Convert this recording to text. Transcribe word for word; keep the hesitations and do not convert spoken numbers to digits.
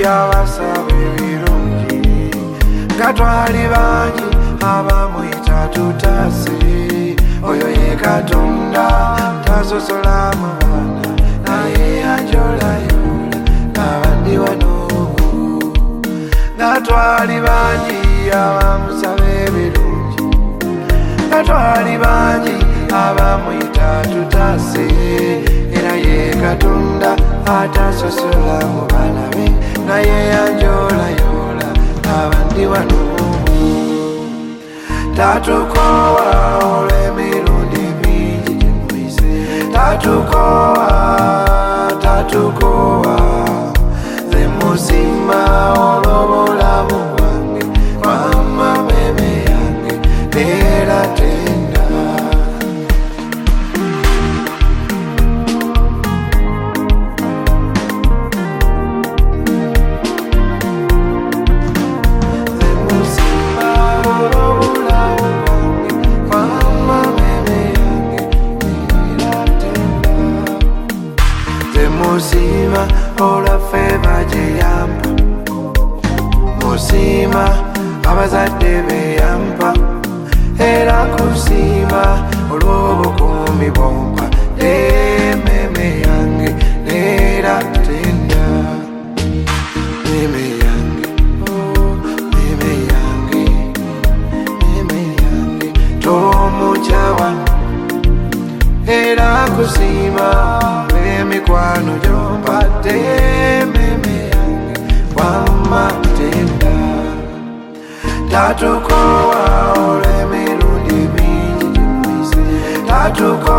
abasaba ebirungi nga twali bangi abamuyita tutase oyo ye Katonda tasosola mu baana naye yanjolayola abandi wano nga twali bangi abamusaba ebirungi nga twali bangi abamuyita tutase era ye Katonda atasosola mu baana be naye yanjolayola abandi wano tatukowa olw'emirundi mingi gyemuyise tatukowa tatukowa nze musima olw'obulamu bwange wamma meme yange era tenda Musima olwaffe bagiyamba musima abazadde beyamba era kusiima olw'obukuumi bompa ememe yange era tenda meme yange meme yange meme yange tomukyawa era kusiima emikwano gyompadde meme yange wamma tenda tatukowa olw'emirundi mingi gyemuyise tatukowa